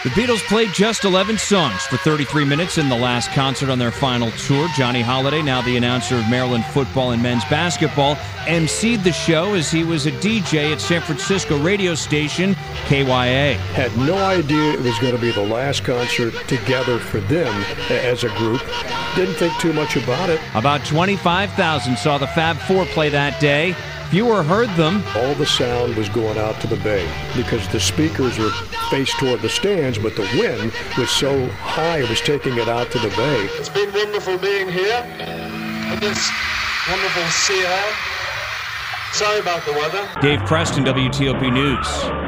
The Beatles played just 11 songs for 33 minutes in the last concert on their final tour. Johnny Holiday, now the announcer of Maryland football and men's basketball, emceed the show as he was a DJ at San Francisco radio station KYA. Had no idea it was going to be the last concert together for them as a group. Didn't think too much about it. About 25,000 saw the Fab Four play that day. Fewer heard them. All the sound was going out to the bay because the speakers were faced toward the stands, but the wind was so high it was taking it out to the bay. It's been wonderful being here in this wonderful sea air. Sorry about the weather. Dave Preston, WTOP News.